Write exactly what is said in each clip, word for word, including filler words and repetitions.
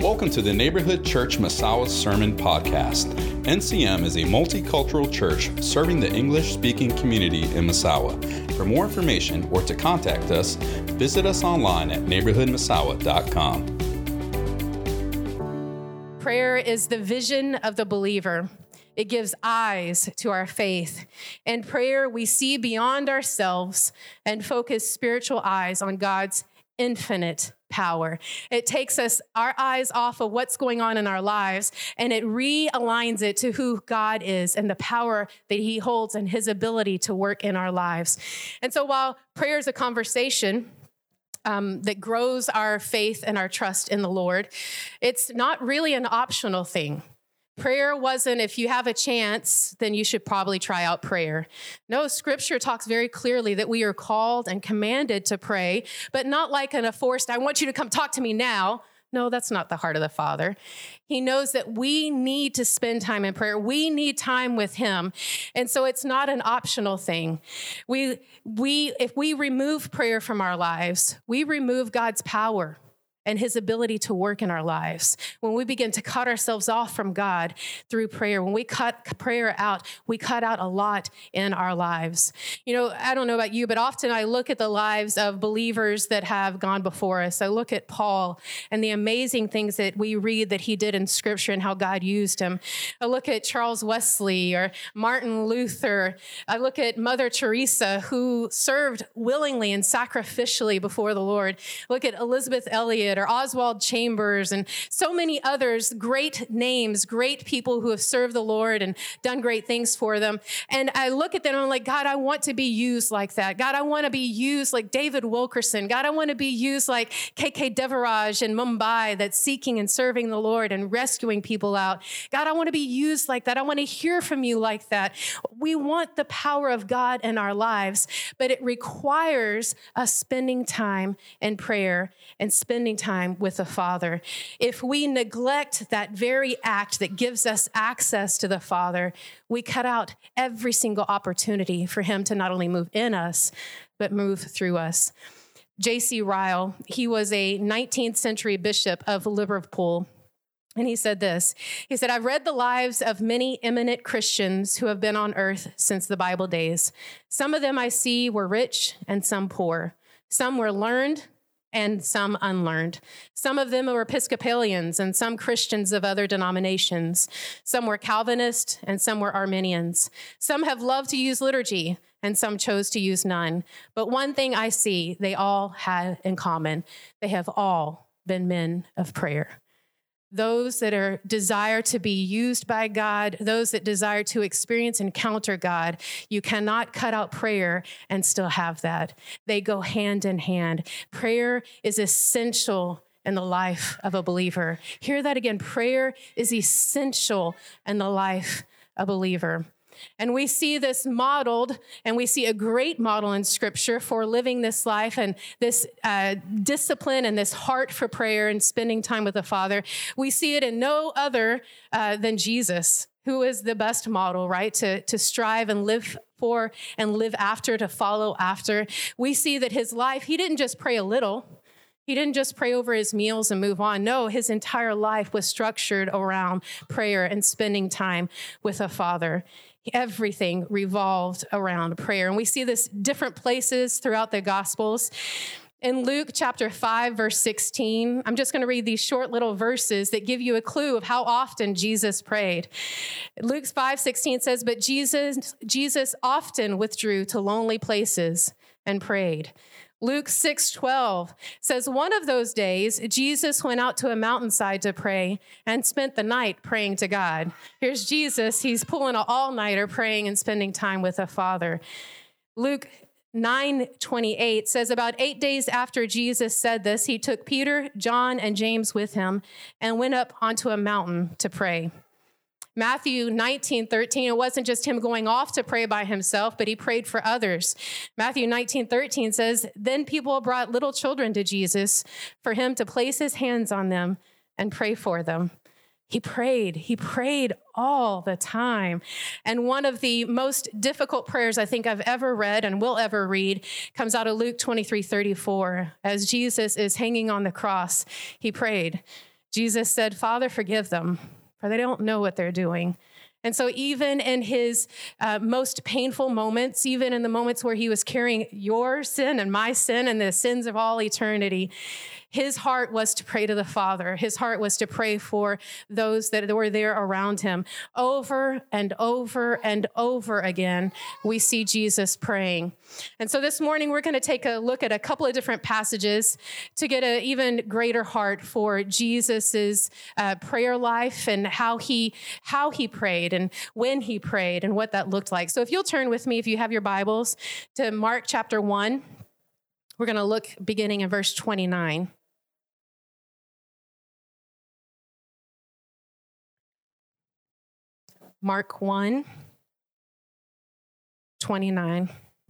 Welcome to the Neighborhood Church Massawa Sermon Podcast. N C M is a multicultural church serving the English-speaking community in Massawa. For more information or to contact us, visit us online at neighborhood massawa dot com. Prayer is the vision of the believer. It gives eyes to our faith. In prayer, we see beyond ourselves and focus spiritual eyes on God's infinite power. It takes us our eyes off of what's going on in our lives, and it realigns it to who God is and the power that he holds and his ability to work in our lives. And so while prayer is a conversation Um, that grows our faith and our trust in the Lord, it's not really an optional thing. Prayer wasn't, if you have a chance, then you should probably try out prayer. No, Scripture talks very clearly that we are called and commanded to pray, but not like in a forced, I want you to come talk to me now. No, that's not the heart of the Father. He knows that we need to spend time in prayer. We need time with him. And so it's not an optional thing. We, we, if we remove prayer from our lives, we remove God's power and his ability to work in our lives. When we begin to cut ourselves off from God through prayer, when we cut prayer out, we cut out a lot in our lives. You know, I don't know about you, but often I look at the lives of believers that have gone before us. I look at Paul and the amazing things that we read that he did in Scripture and how God used him. I look at Charles Wesley or Martin Luther. I look at Mother Teresa, who served willingly and sacrificially before the Lord. Look at Elizabeth Elliot or Oswald Chambers and so many others, great names, great people who have served the Lord and done great things for them. And I look at them and I'm like, God, I want to be used like that. God, I want to be used like David Wilkerson. God, I want to be used like K K Devaraj in Mumbai that's seeking and serving the Lord and rescuing people out. God, I want to be used like that. I want to hear from you like that. We want the power of God in our lives, but it requires us spending time in prayer and spending time with the Father. If we neglect that very act that gives us access to the Father, we cut out every single opportunity for him to not only move in us, but move through us. J C Ryle, he was a nineteenth century bishop of Liverpool. And he said this, he said, I've read the lives of many eminent Christians who have been on earth since the Bible days. Some of them I see were rich and some poor. Some were learned and some unlearned. Some of them were Episcopalians and some Christians of other denominations. Some were Calvinist and some were Arminians. Some have loved to use liturgy and some chose to use none. But one thing I see they all had in common. They have all been men of prayer. Those that are desire to be used by God, those that desire to experience and encounter God, you cannot cut out prayer and still have that. They go hand in hand. Prayer is essential in the life of a believer. Hear that again. Prayer is essential in the life of a believer. And we see this modeled, and we see a great model in Scripture for living this life and this uh, discipline and this heart for prayer and spending time with the Father. We see it in no other uh, than Jesus, who is the best model, right? To, to strive and live for and live after, to follow after. We see that his life, he didn't just pray a little. He didn't just pray over his meals and move on. No, his entire life was structured around prayer and spending time with a Father. Everything revolved around prayer. And we see this different places throughout the Gospels. In Luke chapter five, verse sixteen, I'm just going to read these short little verses that give you a clue of how often Jesus prayed. Luke five sixteen says, but Jesus, Jesus often withdrew to lonely places and prayed. Luke six twelve says, one of those days, Jesus went out to a mountainside to pray and spent the night praying to God. Here's Jesus. He's pulling an all-nighter praying and spending time with the Father. Luke nine twenty-eight says, about eight days after Jesus said this, he took Peter, John, and James with him and went up onto a mountain to pray. Matthew nineteen thirteen, it wasn't just him going off to pray by himself, but he prayed for others. Matthew nineteen thirteen says, then people brought little children to Jesus for him to place his hands on them and pray for them. He prayed. He prayed all the time. And one of the most difficult prayers I think I've ever read and will ever read comes out of Luke twenty-three thirty-four. As Jesus is hanging on the cross, he prayed. Jesus said, Father, forgive them, for they don't know what they're doing. And so even in his uh, most painful moments, even in the moments where he was carrying your sin and my sin and the sins of all eternity, his heart was to pray to the Father. His heart was to pray for those that were there around him. Over and over and over again, we see Jesus praying. And so this morning, we're going to take a look at a couple of different passages to get an even greater heart for Jesus's uh, prayer life and how he, how he prayed and when he prayed and what that looked like. So if you'll turn with me, if you have your Bibles, to Mark chapter one, we're going to look beginning in verse twenty-nine. Mark one, twenty-nine.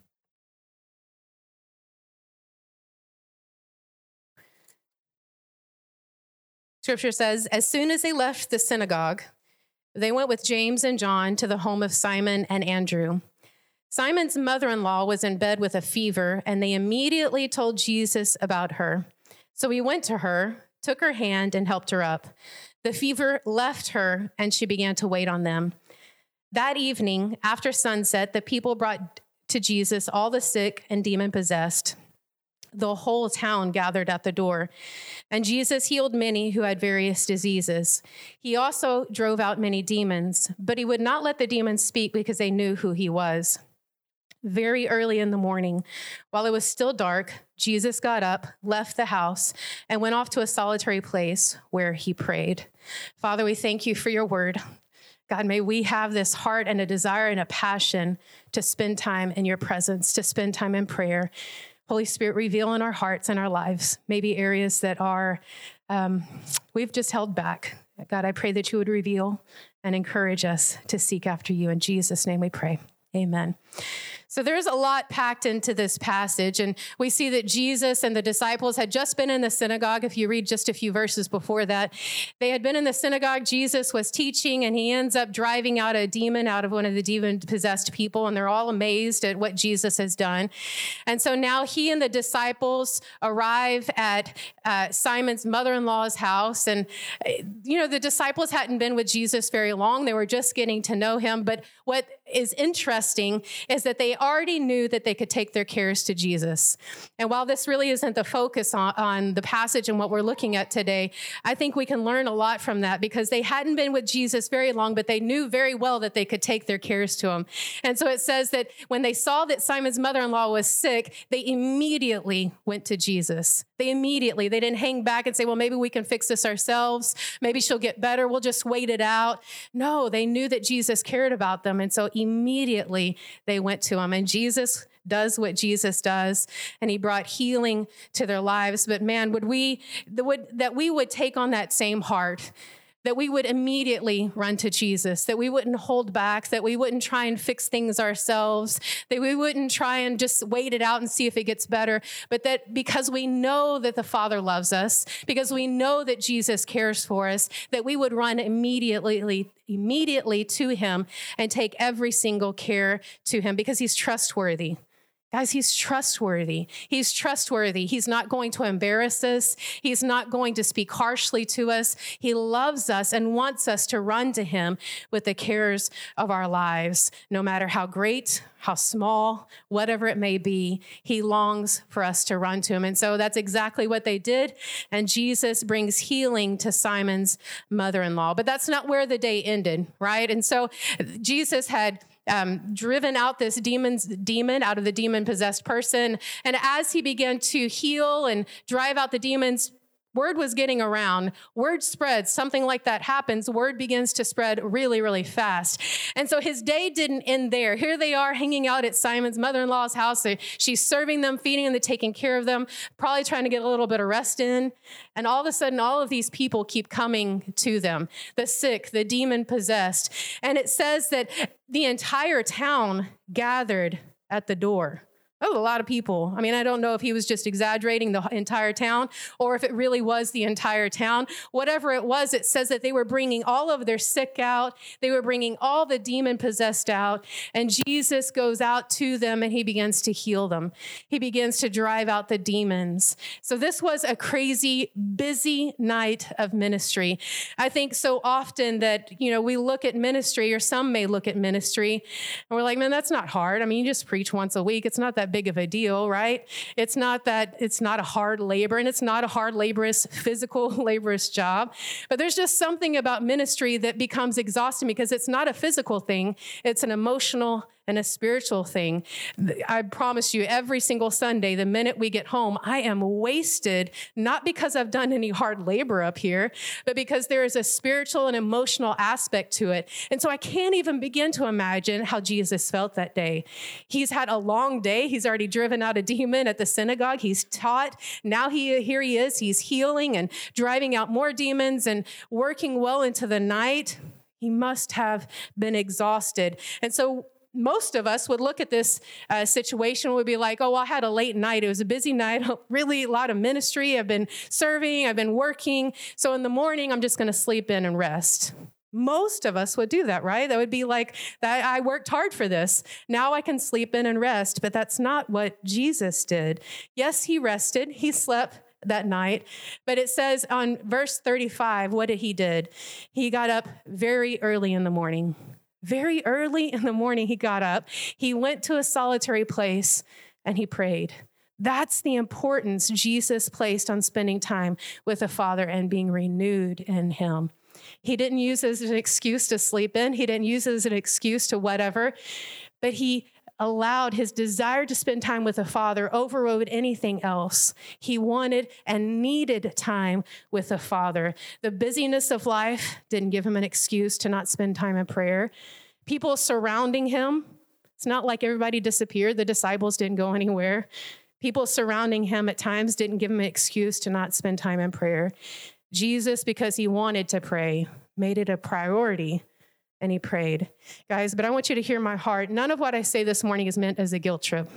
Scripture says, as soon as they left the synagogue, they went with James and John to the home of Simon and Andrew. Simon's mother-in-law was in bed with a fever, and they immediately told Jesus about her. So he went to her, took her hand, and helped her up. The fever left her, and she began to wait on them. That evening, after sunset, the people brought to Jesus all the sick and demon-possessed. The whole town gathered at the door, and Jesus healed many who had various diseases. He also drove out many demons, but he would not let the demons speak because they knew who he was. Very early in the morning, while it was still dark, Jesus got up, left the house, and went off to a solitary place where he prayed. Father, we thank you for your word. God, may we have this heart and a desire and a passion to spend time in your presence, to spend time in prayer. Holy Spirit, reveal in our hearts and our lives, maybe areas that are, um, we've just held back. God, I pray that you would reveal and encourage us to seek after you. In Jesus' name we pray. Amen. So there's a lot packed into this passage, and we see that Jesus and the disciples had just been in the synagogue. If you read just a few verses before that, they had been in the synagogue. Jesus was teaching, and he ends up driving out a demon out of one of the demon-possessed people, and they're all amazed at what Jesus has done. And so now he and the disciples arrive at uh, Simon's mother-in-law's house, and you know, the disciples hadn't been with Jesus very long. They were just getting to know him, but what is interesting is that they already knew that they could take their cares to Jesus. And while this really isn't the focus on, on the passage and what we're looking at today, I think we can learn a lot from that because they hadn't been with Jesus very long, but they knew very well that they could take their cares to him. And so it says that when they saw that Simon's mother-in-law was sick, they immediately went to Jesus. They immediately, they didn't hang back and say, well, maybe we can fix this ourselves. Maybe she'll get better. We'll just wait it out. No, they knew that Jesus cared about them. And so immediately they went to him. And Jesus does what Jesus does, and he brought healing to their lives. But man, would we, that we would take on that same heart, that we would immediately run to Jesus, that we wouldn't hold back, that we wouldn't try and fix things ourselves, that we wouldn't try and just wait it out and see if it gets better, but that because we know that the Father loves us, because we know that Jesus cares for us, that we would run immediately, immediately to him and take every single care to him because he's trustworthy. Guys, he's trustworthy. He's trustworthy. He's not going to embarrass us. He's not going to speak harshly to us. He loves us and wants us to run to him with the cares of our lives. No matter how great, how small, whatever it may be, he longs for us to run to him. And so that's exactly what they did. And Jesus brings healing to Simon's mother-in-law. But that's not where the day ended, right? And so Jesus had Um, driven out this demon's demon out of the demon-possessed person. And as he began to heal and drive out the demons, word was getting around. Word spreads. Something like that happens. Word begins to spread really, really fast. And so his day didn't end there. Here they are hanging out at Simon's mother-in-law's house. She's serving them, feeding them, taking care of them, probably trying to get a little bit of rest in. And all of a sudden, all of these people keep coming to them, the sick, the demon-possessed. And it says that the entire town gathered at the door. Oh, a lot of people. I mean, I don't know if he was just exaggerating the entire town or if it really was the entire town. Whatever it was, it says that they were bringing all of their sick out. They were bringing all the demon-possessed out. And Jesus goes out to them and he begins to heal them. He begins to drive out the demons. So this was a crazy, busy night of ministry. I think so often that, you know, we look at ministry, or some may look at ministry, and we're like, man, that's not hard. I mean, you just preach once a week. It's not that big of a deal, right? It's not that, it's not a hard labor, and it's not a hard laborious, physical laborious job. But there's just something about ministry that becomes exhausting because it's not a physical thing. It's an emotional and a spiritual thing. I promise you, every single Sunday, the minute we get home, I am wasted, not because I've done any hard labor up here, but because there is a spiritual and emotional aspect to it. And so I can't even begin to imagine how Jesus felt that day. He's had a long day. He's already driven out a demon at the synagogue. He's taught. Now he here he is. He's healing and driving out more demons and working well into the night. He must have been exhausted. And so most of us would look at this uh, situation and would be like, oh, well, I had a late night. It was a busy night, really a lot of ministry. I've been serving, I've been working. So in the morning, I'm just going to sleep in and rest. Most of us would do that, right? That would be like, that I worked hard for this. Now I can sleep in and rest. But that's not what Jesus did. Yes, he rested. He slept that night. But it says on verse thirty-five, what did he did? He got up very early in the morning. Very early in the morning, he got up. He went to a solitary place and he prayed. That's the importance Jesus placed on spending time with the Father and being renewed in him. He didn't use it as an excuse to sleep in. He didn't use it as an excuse to whatever, but he allowed his desire to spend time with the Father overrode anything else. He wanted and needed time with the Father. The busyness of life didn't give him an excuse to not spend time in prayer. People surrounding him, it's not like everybody disappeared. The disciples didn't go anywhere. People surrounding him at times didn't give him an excuse to not spend time in prayer. Jesus, because he wanted to pray, made it a priority. And he prayed. Guys, but I want you to hear my heart. None of what I say this morning is meant as a guilt trip.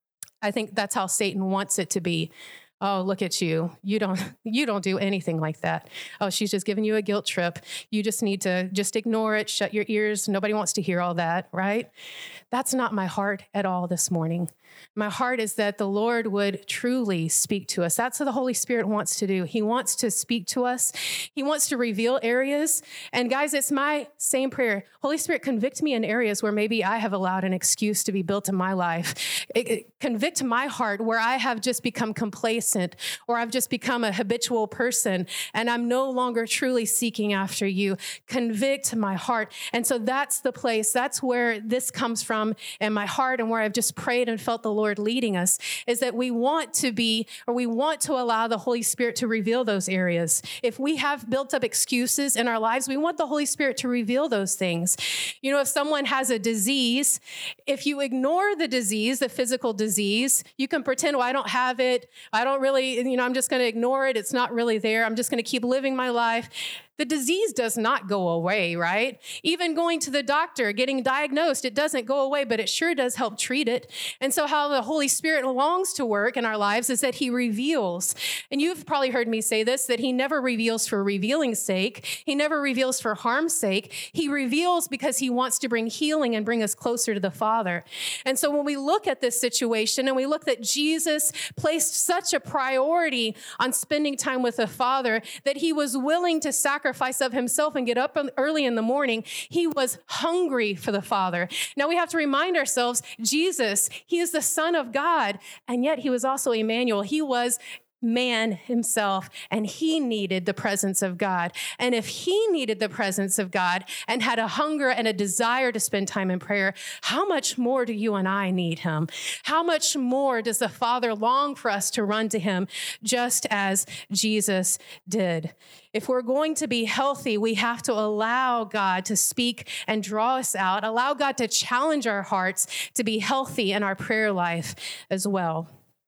I think that's how Satan wants it to be. Oh, look at you. You don't, you don't do anything like that. Oh, she's just giving you a guilt trip. You just need to just ignore it, shut your ears. Nobody wants to hear all that, right? That's not my heart at all this morning. My heart is that the Lord would truly speak to us. That's what the Holy Spirit wants to do. He wants to speak to us. He wants to reveal areas. And guys, it's my same prayer. Holy Spirit, convict me in areas where maybe I have allowed an excuse to be built in my life. It, it, convict my heart where I have just become complacent, or I've just become a habitual person and I'm no longer truly seeking after you. Convict my heart. And so that's the place, that's where this comes from in my heart, and where I've just prayed and felt the Lord leading us, is that we want to be, or we want to allow the Holy Spirit to reveal those areas. If we have built up excuses in our lives, we want the Holy Spirit to reveal those things. You know, if someone has a disease, if you ignore the disease, the physical disease, you can pretend, well, I don't have it. I don't really, you know, I'm just going to ignore it. It's not really there. I'm just going to keep living my life. The disease does not go away, right? Even going to the doctor, getting diagnosed, it doesn't go away, but it sure does help treat it. And so how the Holy Spirit longs to work in our lives is that he reveals. And you've probably heard me say this, that he never reveals for revealing's sake. He never reveals for harm's sake. He reveals because he wants to bring healing and bring us closer to the Father. And so when we look at this situation and we look that Jesus placed such a priority on spending time with the Father, that he was willing to sacrifice of himself and get up early in the morning. He was hungry for the Father. Now we have to remind ourselves, Jesus, he is the Son of God, and yet he was also Emmanuel. He was man himself, and he needed the presence of God. And if he needed the presence of God and had a hunger and a desire to spend time in prayer, how much more do you and I need him? How much more does the Father long for us to run to him, just as Jesus did? If we're going to be healthy, we have to allow God to speak and draw us out, allow God to challenge our hearts to be healthy in our prayer life as well.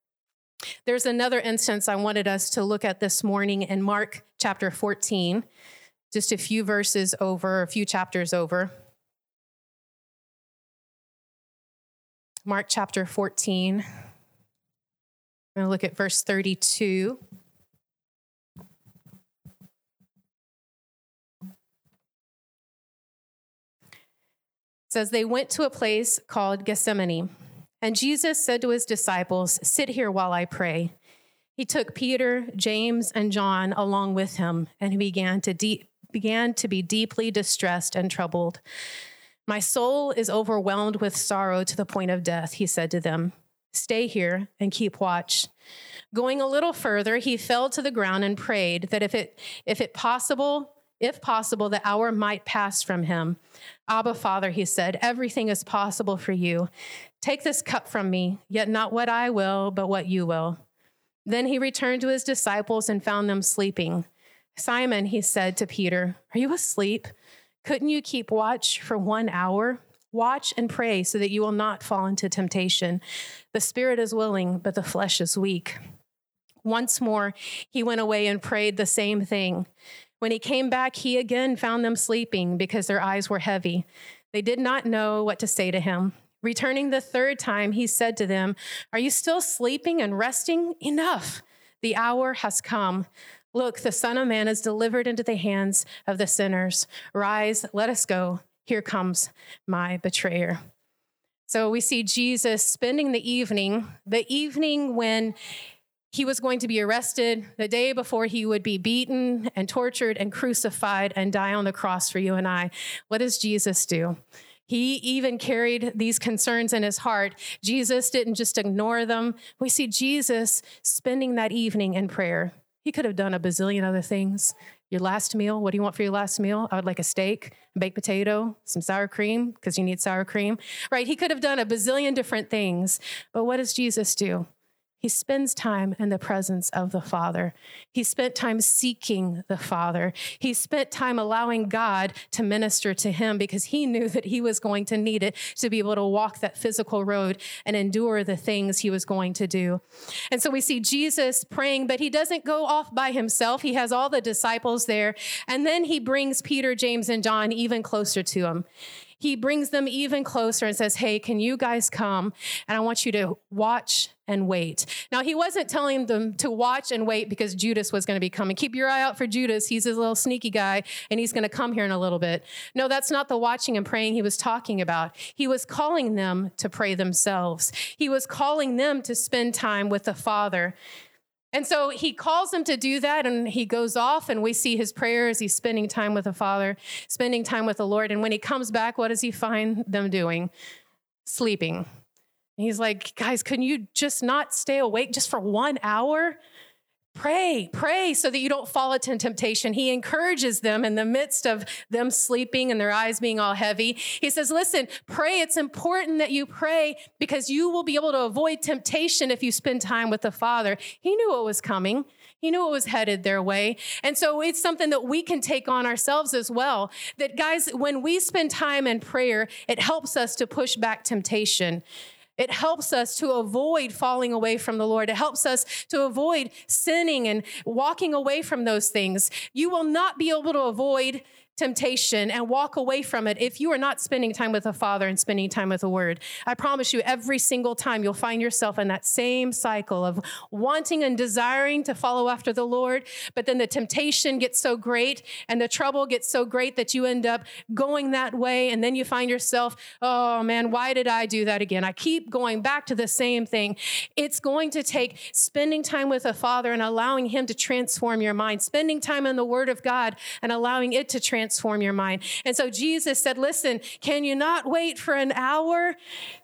There's another instance I wanted us to look at this morning in Mark chapter fourteen, just a few verses over, a few chapters over. Mark chapter fourteen. I'm going to look at verse thirty-two. It says, they went to a place called Gethsemane, and Jesus said to his disciples, sit here while I pray. He took Peter, James, and John along with him, and he began to de- began to be deeply distressed and troubled. My soul is overwhelmed with sorrow to the point of death, he said to them. Stay here and keep watch. Going a little further, he fell to the ground and prayed that if it if it possible, if possible, the hour might pass from him. Abba, Father, he said, everything is possible for you. Take this cup from me, yet not what I will, but what you will. Then he returned to his disciples and found them sleeping. Simon, he said to Peter, are you asleep? Couldn't you keep watch for one hour? Watch and pray so that you will not fall into temptation. The spirit is willing, but the flesh is weak. Once more, he went away and prayed the same thing. When he came back, he again found them sleeping because their eyes were heavy. They did not know what to say to him. Returning the third time, he said to them, are you still sleeping and resting? Enough. The hour has come. Look, the Son of Man is delivered into the hands of the sinners. Rise, let us go. Here comes my betrayer. So we see Jesus spending the evening, the evening when he was going to be arrested, the day before he would be beaten and tortured and crucified and die on the cross for you and I. What does Jesus do? He even carried these concerns in his heart. Jesus didn't just ignore them. We see Jesus spending that evening in prayer. He could have done a bazillion other things. Your last meal, what do you want for your last meal? I would like a steak, a baked potato, some sour cream, because you need sour cream, right? He could have done a bazillion different things. But what does Jesus do? He spends time in the presence of the Father. He spent time seeking the Father. He spent time allowing God to minister to him because he knew that he was going to need it to be able to walk that physical road and endure the things he was going to do. And so we see Jesus praying, but he doesn't go off by himself. He has all the disciples there. And then he brings Peter, James, and John even closer to him. He brings them even closer and says, hey, can you guys come? And I want you to watch and wait. Now, he wasn't telling them to watch and wait because Judas was going to be coming. Keep your eye out for Judas. He's a little sneaky guy, and he's going to come here in a little bit. No, that's not the watching and praying he was talking about. He was calling them to pray themselves. He was calling them to spend time with the Father. And so he calls them to do that, and he goes off, and we see his prayers. He's spending time with the Father, spending time with the Lord. And when he comes back, what does he find them doing? Sleeping. And he's like, guys, couldn't you just not stay awake just for one hour? Pray, pray so that you don't fall into temptation. He encourages them in the midst of them sleeping and their eyes being all heavy. He says, listen, pray. It's important that you pray because you will be able to avoid temptation if you spend time with the Father. He knew what was coming. He knew it was headed their way. And so it's something that we can take on ourselves as well. That guys, when we spend time in prayer, it helps us to push back temptation. It helps us to avoid falling away from the Lord. It helps us to avoid sinning and walking away from those things. You will not be able to avoid temptation and walk away from it if you are not spending time with the Father and spending time with the Word. I promise you, every single time you'll find yourself in that same cycle of wanting and desiring to follow after the Lord, but then the temptation gets so great and the trouble gets so great that you end up going that way, and then you find yourself, oh man, why did I do that again? I keep going back to the same thing. It's going to take spending time with the Father and allowing Him to transform your mind, spending time in the Word of God and allowing it to transform Transform your mind. And so Jesus said, listen, can you not wait for an hour?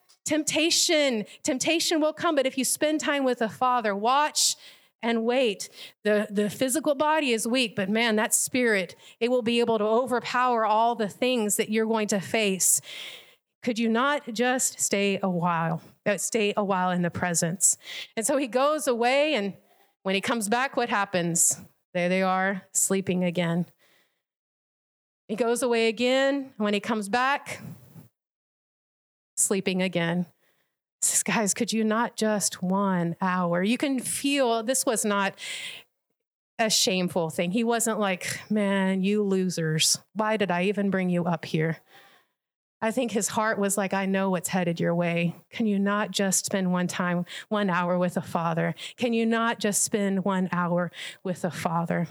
Temptation, temptation will come, but if you spend time with the Father, watch and wait. The, the physical body is weak, but man, that spirit, it will be able to overpower all the things that you're going to face. Could you not just stay a while, uh, stay a while in the presence? And so he goes away, and when he comes back, what happens? There they are, sleeping again. He goes away again. When he comes back, sleeping again. He says, guys, could you not just one hour? You can feel this was not a shameful thing. He wasn't like, man, you losers. Why did I even bring you up here? I think his heart was like, I know what's headed your way. Can you not just spend one time, one hour with a father? Can you not just spend one hour with a father?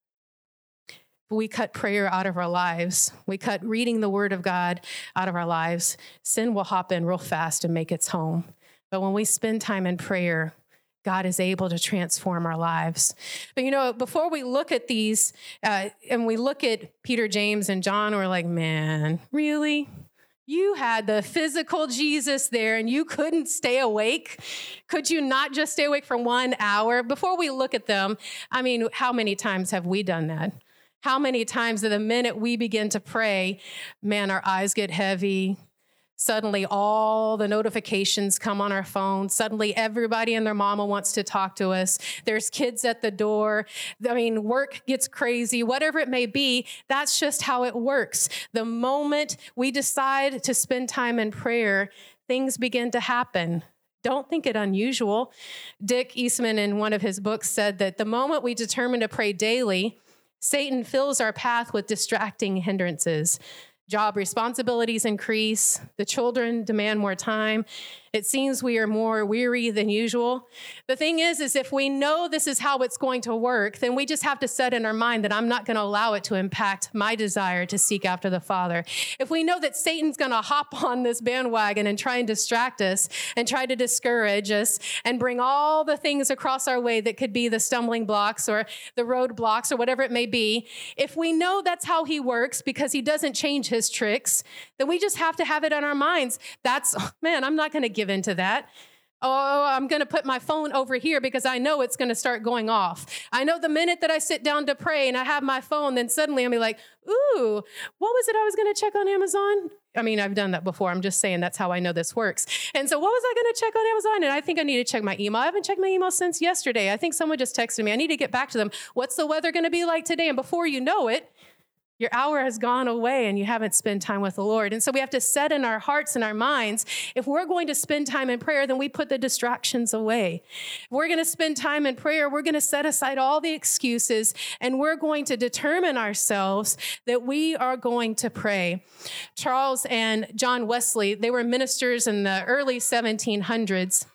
We cut prayer out of our lives. We cut reading the word of God out of our lives. Sin will hop in real fast and make its home. But when we spend time in prayer, God is able to transform our lives. But you know, before we look at these, uh, and we look at Peter, James, and John, we're like, man, really? You had the physical Jesus there and you couldn't stay awake? Could you not just stay awake for one hour? Before we look at them, I mean, how many times have we done that? How many times the minute we begin to pray, man, our eyes get heavy. Suddenly all the notifications come on our phone. Suddenly everybody and their mama wants to talk to us. There's kids at the door. I mean, work gets crazy, whatever it may be. That's just how it works. The moment we decide to spend time in prayer, things begin to happen. Don't think it unusual. Dick Eastman, in one of his books, said that the moment we determine to pray daily, Satan fills our path with distracting hindrances. Job responsibilities increase. The children demand more time. It seems we are more weary than usual. The thing is, is if we know this is how it's going to work, then we just have to set in our mind that I'm not going to allow it to impact my desire to seek after the Father. If we know that Satan's going to hop on this bandwagon and try and distract us and try to discourage us and bring all the things across our way that could be the stumbling blocks or the roadblocks or whatever it may be, if we know that's how he works because he doesn't change his tricks, then we just have to have it on our minds. That's, oh, man, I'm not going to give into that. Oh, I'm going to put my phone over here because I know it's going to start going off. I know the minute that I sit down to pray and I have my phone, then suddenly I'll be like, ooh, what was it I was going to check on Amazon? I mean, I've done that before. I'm just saying that's how I know this works. And so what was I going to check on Amazon? And I think I need to check my email. I haven't checked my email since yesterday. I think someone just texted me. I need to get back to them. What's the weather going to be like today? And before you know it, your hour has gone away and you haven't spent time with the Lord. And so we have to set in our hearts and our minds, if we're going to spend time in prayer, then we put the distractions away. If we're going to spend time in prayer, we're going to set aside all the excuses and we're going to determine ourselves that we are going to pray. Charles and John Wesley, they were ministers in the early seventeen hundreds.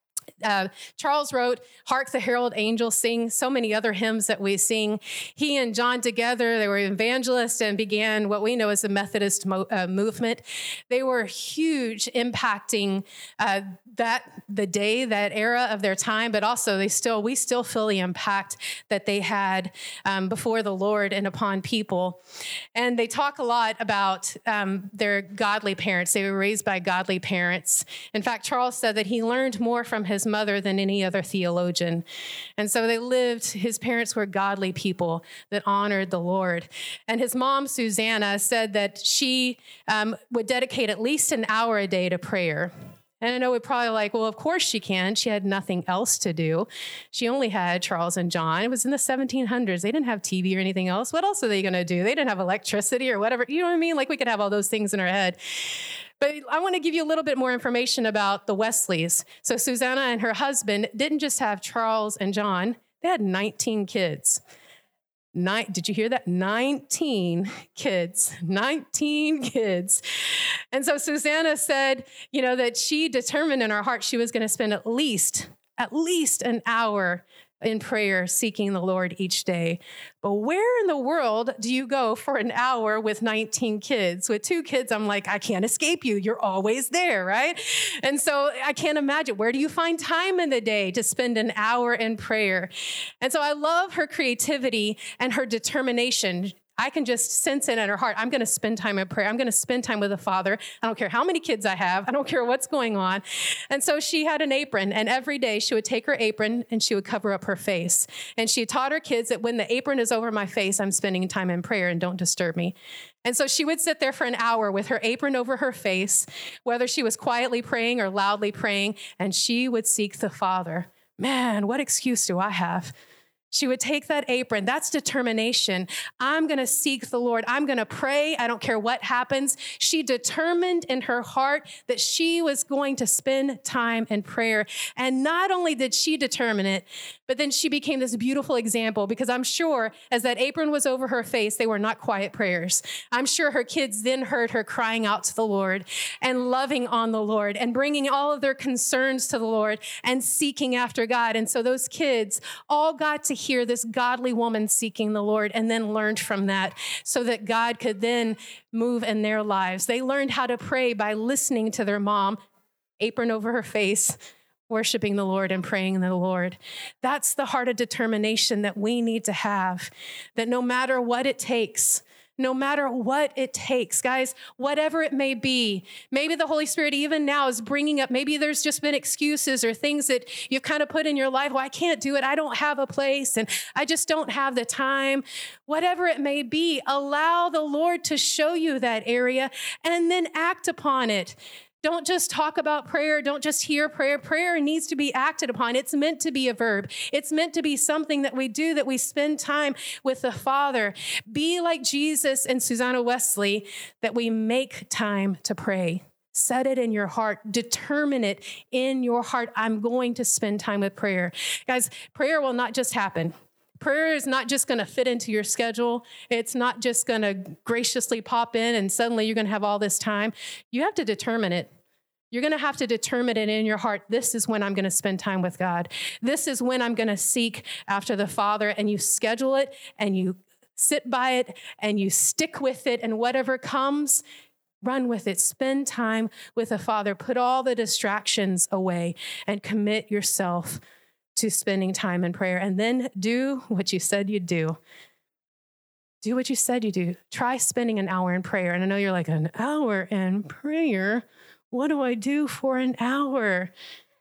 Uh, Charles wrote, "Hark the Herald Angels Sing," so many other hymns that we sing. He and John together, they were evangelists and began what we know as the Methodist mo- uh, movement. They were huge, impacting uh, that the day, that era of their time, but also they still, we still feel the impact that they had um, before the Lord and upon people. And they talk a lot about um, their godly parents. They were raised by godly parents. In fact, Charles said that he learned more from his mother than any other theologian. And so they lived, his parents were godly people that honored the Lord. And his mom, Susanna, said that she um, would dedicate at least an hour a day to prayer. And I know we're probably like, well, of course she can. She had nothing else to do. She only had Charles and John. It was in the seventeen hundreds. They didn't have T V or anything else. What else are they going to do? They didn't have electricity or whatever. You know what I mean? Like we could have all those things in our head. But I want to give you a little bit more information about the Wesleys. So Susanna and her husband didn't just have Charles and John. They had nineteen kids. Nine, did you hear that? nineteen kids, nineteen kids. And so Susanna said, you know, that she determined in her heart she was going to spend at least, at least an hour in prayer, seeking the Lord each day. But where in the world do you go for an hour with nineteen kids? With two kids, I'm like, I can't escape you. You're always there, right? And so I can't imagine, where do you find time in the day to spend an hour in prayer? And so I love her creativity and her determination. I can just sense it in her heart. I'm going to spend time in prayer. I'm going to spend time with the Father. I don't care how many kids I have. I don't care what's going on. And so she had an apron, and every day she would take her apron and she would cover up her face. And she taught her kids that when the apron is over my face, I'm spending time in prayer and don't disturb me. And so she would sit there for an hour with her apron over her face, whether she was quietly praying or loudly praying, and she would seek the Father. Man, what excuse do I have? She would take that apron. That's determination. I'm going to seek the Lord. I'm going to pray. I don't care what happens. She determined in her heart that she was going to spend time in prayer. And not only did she determine it, but then she became this beautiful example, because I'm sure as that apron was over her face, they were not quiet prayers. I'm sure her kids then heard her crying out to the Lord and loving on the Lord and bringing all of their concerns to the Lord and seeking after God. And so those kids all got to hear this godly woman seeking the Lord and then learned from that so that God could then move in their lives. They learned how to pray by listening to their mom, apron over her face, worshiping the Lord and praying to the Lord. That's the heart of determination that we need to have, that no matter what it takes, no matter what it takes, guys, whatever it may be, maybe the Holy Spirit even now is bringing up, maybe there's just been excuses or things that you've kind of put in your life. Well, I can't do it. I don't have a place and I just don't have the time. Whatever it may be, allow the Lord to show you that area and then act upon it. Don't just talk about prayer. Don't just hear prayer. Prayer needs to be acted upon. It's meant to be a verb. It's meant to be something that we do, that we spend time with the Father. Be like Jesus and Susanna Wesley, that we make time to pray. Set it in your heart. Determine it in your heart. I'm going to spend time with prayer. Guys, prayer will not just happen. Prayer is not just going to fit into your schedule. It's not just going to graciously pop in and suddenly you're going to have all this time. You have to determine it. You're going to have to determine it in your heart. This is when I'm going to spend time with God. This is when I'm going to seek after the Father. And you schedule it and you sit by it and you stick with it, and whatever comes, run with it. Spend time with the Father. Put all the distractions away and commit yourself to spending time in prayer, and then do what you said you'd do. Do what you said you do. Try spending an hour in prayer. And I know you're like, an hour in prayer? What do I do for an hour?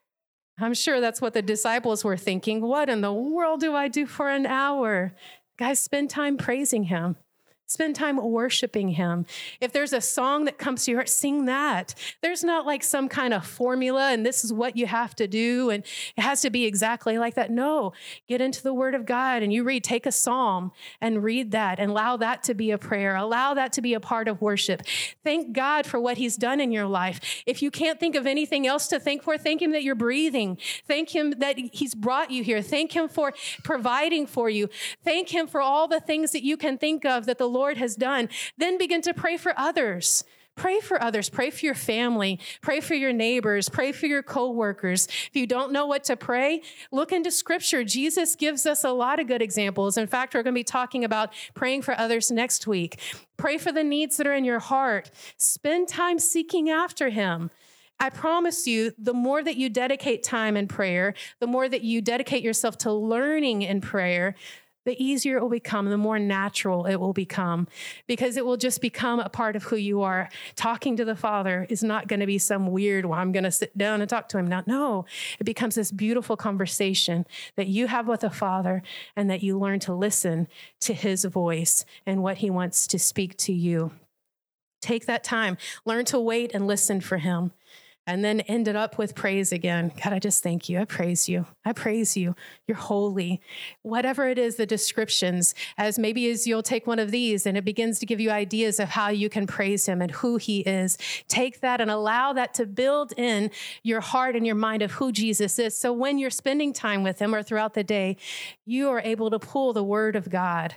I'm sure that's what the disciples were thinking. What in the world do I do for an hour? Guys, spend time praising him. Spend time worshiping him. If there's a song that comes to your heart, sing that. There's not like some kind of formula and this is what you have to do and it has to be exactly like that. No, get into the Word of God and you read, take a psalm and read that and allow that to be a prayer. Allow that to be a part of worship. Thank God for what he's done in your life. If you can't think of anything else to thank for, thank him that you're breathing. Thank him that he's brought you here. Thank him for providing for you. Thank him for all the things that you can think of that the Lord has done. Then begin to pray for others. Pray for others. Pray for your family. Pray for your neighbors. Pray for your coworkers. If you don't know what to pray, look into Scripture. Jesus gives us a lot of good examples. In fact, we're going to be talking about praying for others next week. Pray for the needs that are in your heart. Spend time seeking after him. I promise you, the more that you dedicate time in prayer, the more that you dedicate yourself to learning in prayer, the easier it will become, the more natural it will become, because it will just become a part of who you are. Talking to the Father is not going to be some weird, well, I'm going to sit down and talk to him now. No, it becomes this beautiful conversation that you have with the Father and that you learn to listen to his voice and what he wants to speak to you. Take that time, learn to wait and listen for him. And then ended up with praise again. God, I just thank you. I praise you. I praise you. You're holy. Whatever it is, the descriptions, as maybe as you'll take one of these and it begins to give you ideas of how you can praise him and who he is. Take that and allow that to build in your heart and your mind of who Jesus is. So when you're spending time with him or throughout the day, you are able to pull the word of God.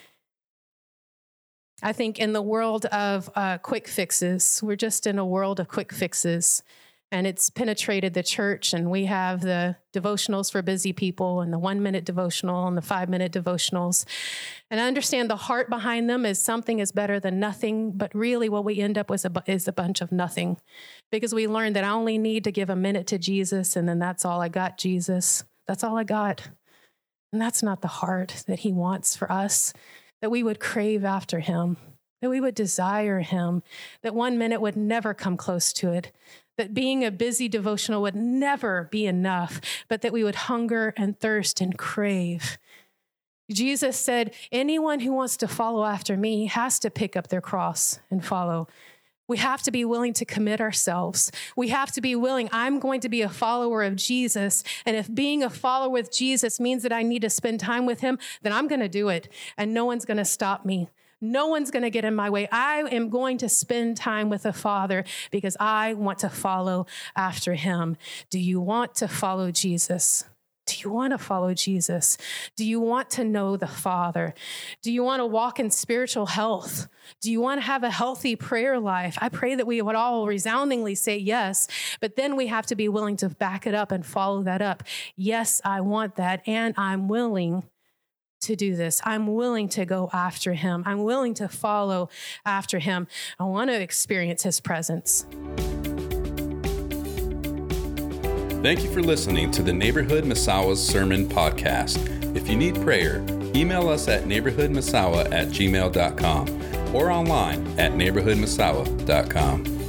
I think in the world of uh, quick fixes, we're just in a world of quick fixes. And it's penetrated the church, and we have the devotionals for busy people and the one-minute devotional and the five-minute devotionals. And I understand the heart behind them is something is better than nothing, but really what we end up with is a bunch of nothing, because we learned that I only need to give a minute to Jesus, and then that's all I got, Jesus. That's all I got. And that's not the heart that he wants for us, that we would crave after him, that we would desire him, that one minute would never come close to it, that being a busy devotional would never be enough, but that we would hunger and thirst and crave. Jesus said, anyone who wants to follow after me has to pick up their cross and follow. We have to be willing to commit ourselves. We have to be willing. I'm going to be a follower of Jesus. And if being a follower with Jesus means that I need to spend time with him, then I'm going to do it. And no one's going to stop me. No one's going to get in my way. I am going to spend time with the Father because I want to follow after him. Do you want to follow Jesus? Do you want to follow Jesus? Do you want to know the Father? Do you want to walk in spiritual health? Do you want to have a healthy prayer life? I pray that we would all resoundingly say yes, but then we have to be willing to back it up and follow that up. Yes, I want that, and I'm willing to do this. I'm willing to go after him. I'm willing to follow after him. I want to experience his presence. Thank you for listening to the Neighborhood Massawa's Sermon Podcast. If you need prayer, email us at neighborhood massawa at gmail dot com or online at neighborhood massawa dot com.